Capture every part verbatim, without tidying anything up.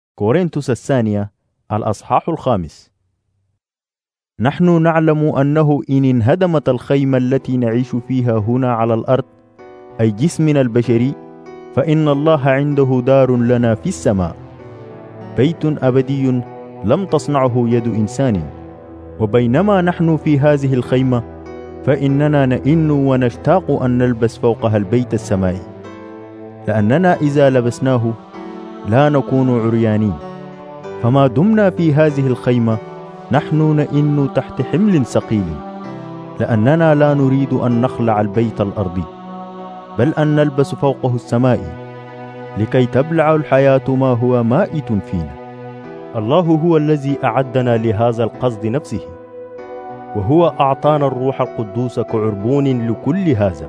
كورنثوس الثانية الأصحاح الخامس. نحن نعلم أنه إن انهدمت الخيمة التي نعيش فيها هنا على الأرض، أي جسمنا البشري، فإن الله عنده دار لنا في السماء، بيت أبدي لم تصنعه يد إنسان. وبينما نحن في هذه الخيمة، فإننا نئن ونشتاق أن نلبس فوقها البيت السمائي، لأننا إذا لبسناه لا نكون عريانين. فما دمنا في هذه الخيمة نحن نئن تحت حمل ثقيل، لأننا لا نريد أن نخلع البيت الأرضي، بل أن نلبس فوقه السمائي، لكي تبلع الحياة ما هو مائت فينا. الله هو الذي أعدنا لهذا القصد نفسه، وهو أعطانا الروح القدوس كعربون لكل هذا.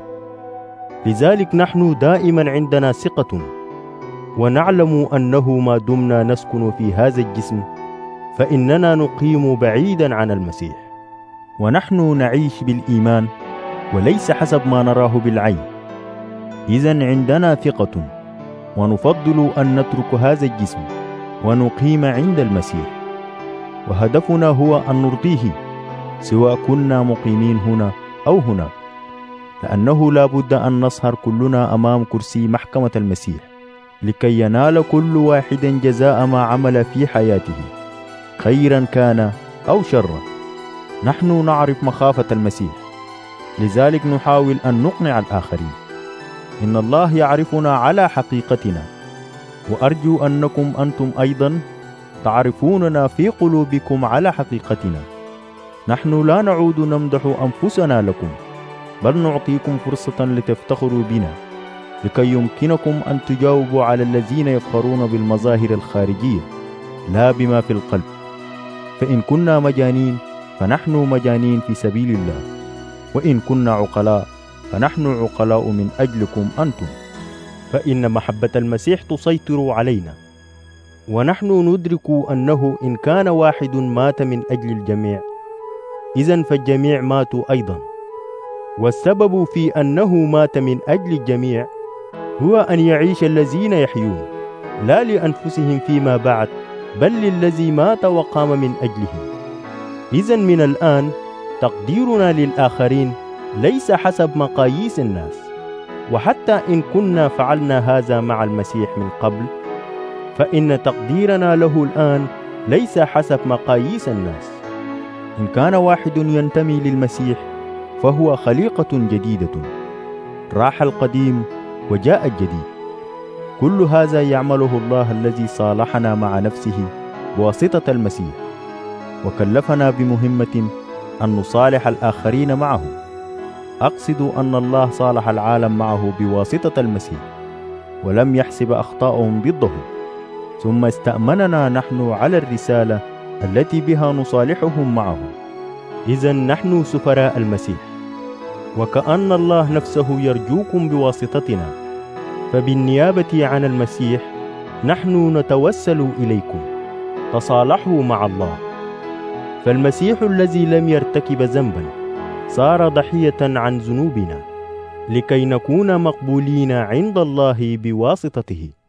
لذلك نحن دائما عندنا ثقة، ونعلم أنه ما دمنا نسكن في هذا الجسم فإننا نقيم بعيدا عن المسيح، ونحن نعيش بالإيمان وليس حسب ما نراه بالعين. إذن عندنا ثقة، ونفضل أن نترك هذا الجسم ونقيم عند المسيح، وهدفنا هو أن نرضيه سواء كنا مقيمين هنا أو هنا، لأنه لا بد أن نسهر كلنا أمام كرسي محكمة المسيح، لكي ينال كل واحد جزاء ما عمل في حياته، خيرا كان أو شرا. نحن نعرف مخافة المسيح، لذلك نحاول أن نقنع الآخرين. إن الله يعرفنا على حقيقتنا، وأرجو أنكم أنتم أيضا تعرفوننا في قلوبكم على حقيقتنا. نحن لا نعود نمدح أنفسنا لكم، بل نعطيكم فرصة لتفتخروا بنا، لكي يمكنكم أن تجاوبوا على الذين يفخرون بالمظاهر الخارجية لا بما في القلب. فإن كنا مجانين فنحن مجانين في سبيل الله، وإن كنا عقلاء فنحن عقلاء من أجلكم أنتم، فإن محبة المسيح تسيطر علينا. ونحن ندرك أنه إن كان واحد مات من أجل الجميع، إذن فالجميع ماتوا أيضا. والسبب في أنه مات من أجل الجميع هو أن يعيش الذين يحيون، لا لأنفسهم فيما بعد، بل للذي مات وقام من أجلهم. إذن من الآن تقديرنا للآخرين ليس حسب مقاييس الناس، وحتى إن كنا فعلنا هذا مع المسيح من قبل، فإن تقديرنا له الآن ليس حسب مقاييس الناس. إن كان واحد ينتمي للمسيح فهو خليقة جديدة، راح القديم وجاء الجديد. كل هذا يعمله الله الذي صالحنا مع نفسه بواسطة المسيح، وكلفنا بمهمة أن نصالح الآخرين معه. أقصد أن الله صالح العالم معه بواسطة المسيح، ولم يحسب أخطاءهم ضده، ثم استأمننا نحن على الرسالة التي بها نصالحهم معه. إذن نحن سفراء المسيح، وكأن الله نفسه يرجوكم بواسطتنا، فبالنيابة عن المسيح نحن نتوسل إليكم، تصالحوا مع الله. فالمسيح الذي لم يرتكب ذنبا صار ضحية عن ذنوبنا، لكي نكون مقبولين عند الله بواسطته.